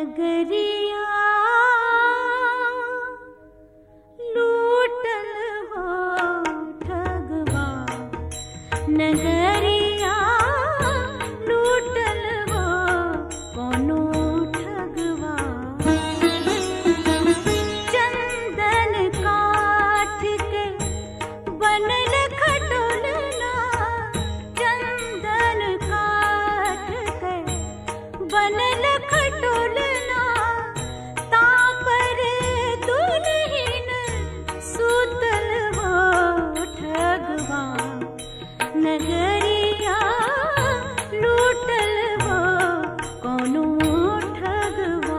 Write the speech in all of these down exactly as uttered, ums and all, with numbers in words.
नगरिया लूटल हो ठगवा, नगरिया लूटल हो कोनो ठगवा। चंदन काठ के बनल खटोलना, चंदन काठ के बनल खटोलना, तापर दुल्हिन सुतल हो ठगवा। नगरिया लूटल हो कोनो ठगवा।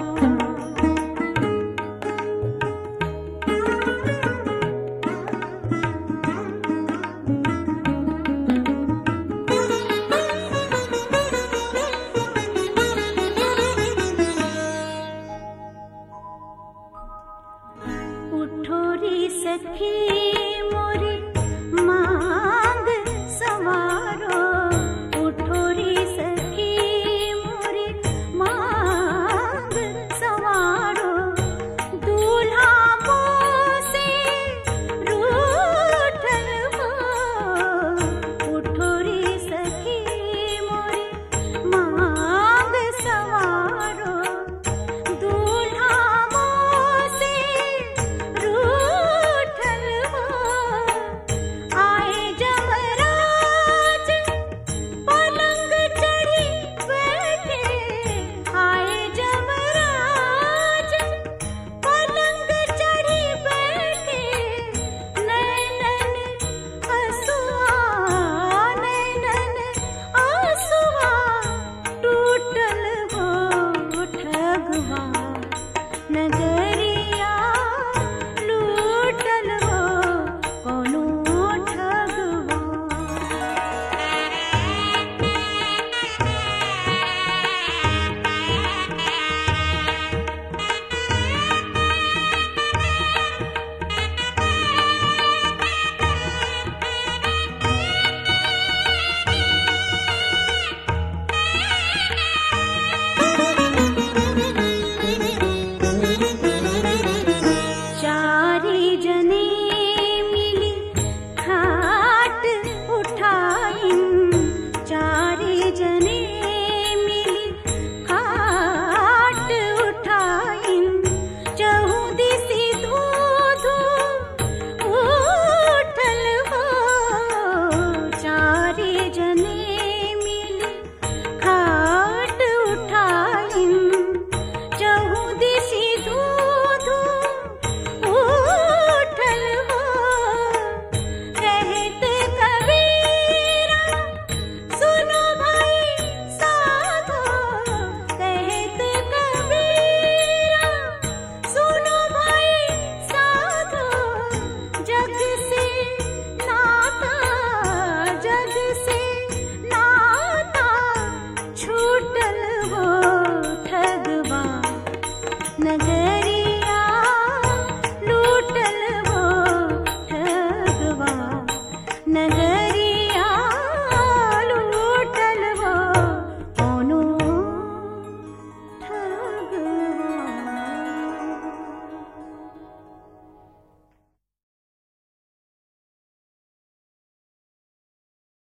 उठो रे सखी मोरी मांग सवारो, उठो रे सखी मोरी मांग सवारो। दूल्हा मोसे रूठल हो, उठो रे सखी मोरी मांग सवारो। दूल्हा मोसे रूठल हो, आए जमराज पलंग चढ़ी बैठे, आए जमराज पलंग चढ़ी बैठे। नैनन आंसुआ, नैनन आंसुआ टूटल हो ठगवा। नगरिया लूटल हो कोनो ठगवा। चारी जने मिली खाट उठाइन, चारी जने मिली खाट उठाइन। चहु दिसि धू धू उठल हो, चारी जने मिली खाट उठाइन। चहु दिसि धू धू उठल हो, कहत कबीरा सुनो भाई साधो, कहत कबीरा सुनो भाई साधो। जग से नाता, जग से नाता छूटल हो ठगवा। नगर